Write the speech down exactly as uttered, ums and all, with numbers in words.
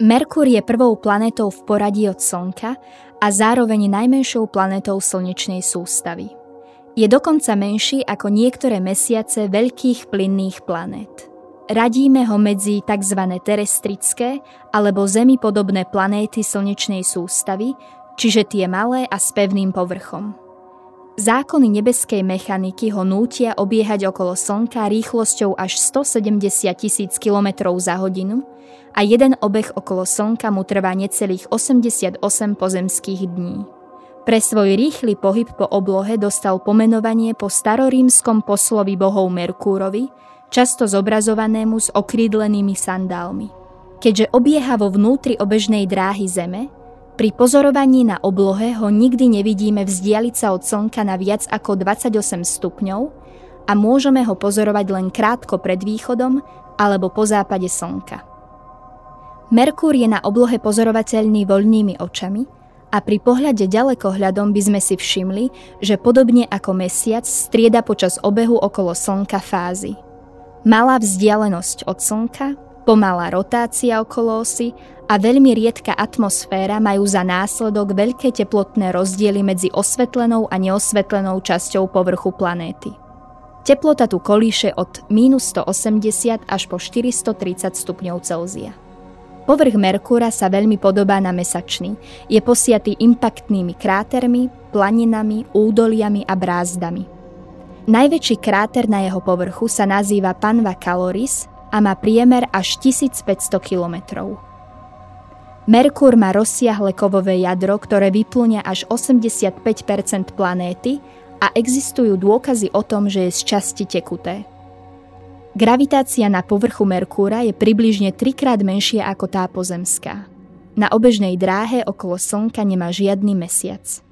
Merkúr je prvou planétou v poradí od Slnka a zároveň najmenšou planétou slnečnej sústavy. Je dokonca menší ako niektoré mesiace veľkých plynných planét. Radíme ho medzi tzv. Terestrické alebo Zemi podobné planéty slnečnej sústavy, čiže tie malé a s pevným povrchom. Zákony nebeskej mechaniky ho nútia obiehať okolo Slnka rýchlosťou až stosedemdesiat tisíc kilometrov za hodinu a jeden obeh okolo Slnka mu trvá necelých osemdesiatosem pozemských dní. Pre svoj rýchly pohyb po oblohe dostal pomenovanie po starorímskom poslovi bohov Merkúrovi, často zobrazovanému s okrídlenými sandálmi. Keďže obieha vo vnútri obežnej dráhy Zeme, pri pozorovaní na oblohe ho nikdy nevidíme vzdialiť sa od Slnka na viac ako dvadsaťosem stupňov a môžeme ho pozorovať len krátko pred východom alebo po západe Slnka. Merkúr je na oblohe pozorovateľný voľnými očami a pri pohľade ďalekohľadom by sme si všimli, že podobne ako Mesiac strieda počas obehu okolo Slnka fázy. Malá vzdialenosť od Slnka, pomalá rotácia okolo osy a veľmi riedka atmosféra majú za následok veľké teplotné rozdiely medzi osvetlenou a neosvetlenou časťou povrchu planéty. Teplota tu kolíše od mínus stoosemdesiat až po štyristotridsať stupňov Celzia. Povrch Merkúra sa veľmi podobá na mesačný, je posiatý impaktnými krátermi, planinami, údoliami a brázdami. Najväčší kráter na jeho povrchu sa nazýva Panva Caloris a má priemer až tisícpäťsto kilometrov. Merkúr má rozsiahle kovové jadro, ktoré vyplňa až osemdesiatpäť percent planéty a existujú dôkazy o tom, že je z časti tekuté. Gravitácia na povrchu Merkúra je približne trikrát menšia ako tá pozemská. Na obežnej dráhe okolo Slnka nemá žiadny mesiac.